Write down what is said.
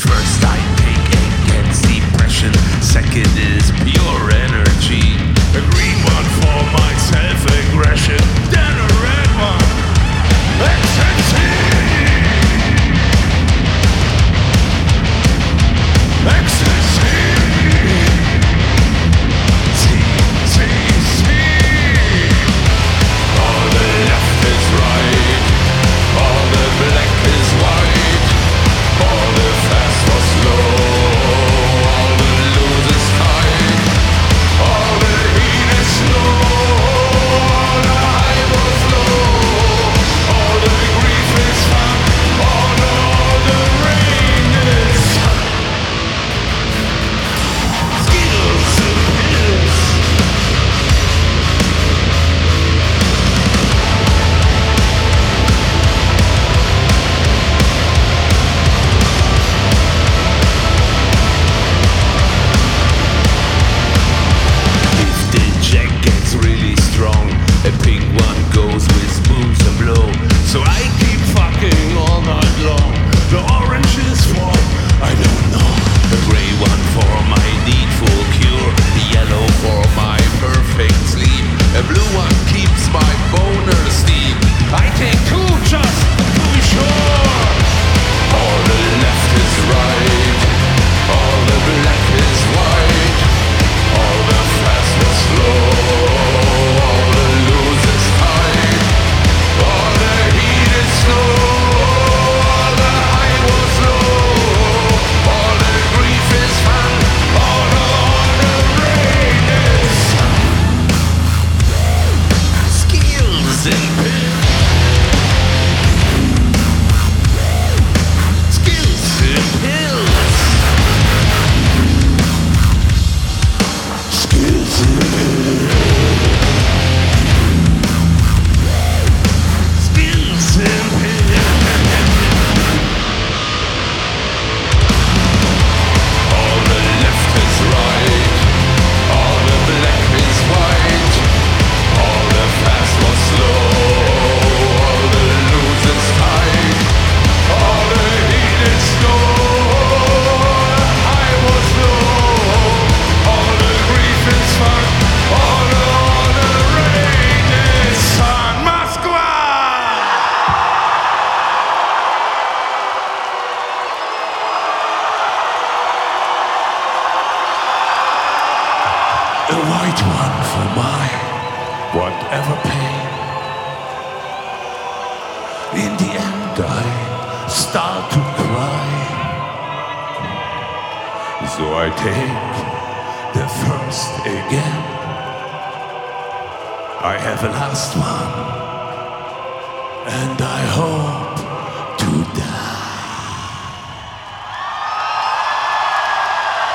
First I pick against depression, second is pure energy. A green one for my self-aggression, then a red one, ecstasy. Ecstasy. See. All the left is right, all the black is white, all the fast was slow, all the loose is tight, all the heat is slow, all the high was low, all the grief is fun, all the rain is Skittles and pills. If the jack gets really strong, a pink one goes with booze and blow. So I keep fucking all night long. The orange is for, I don't know. The gray one for my needful cure. The yellow for my perfect sleep. A blue one keeps my boner steam. I take two just to be sure. All the left is right, all the black is white, all the fast was slow, all the loose is tight, all the heat is slow, all the high was low, all the grief is fun, all the rain is skills and pills. Skills and pills. Skills and pills. Skills and pills. All the left is right, all the black is white, all the fast was slow, all the loose is tight, all the heat is low, the high was low, all the grief is fun, all the rain is sun. Moskva! A white one for my whatever pain. In the end I start to cry. So I take the first again. I have a last one.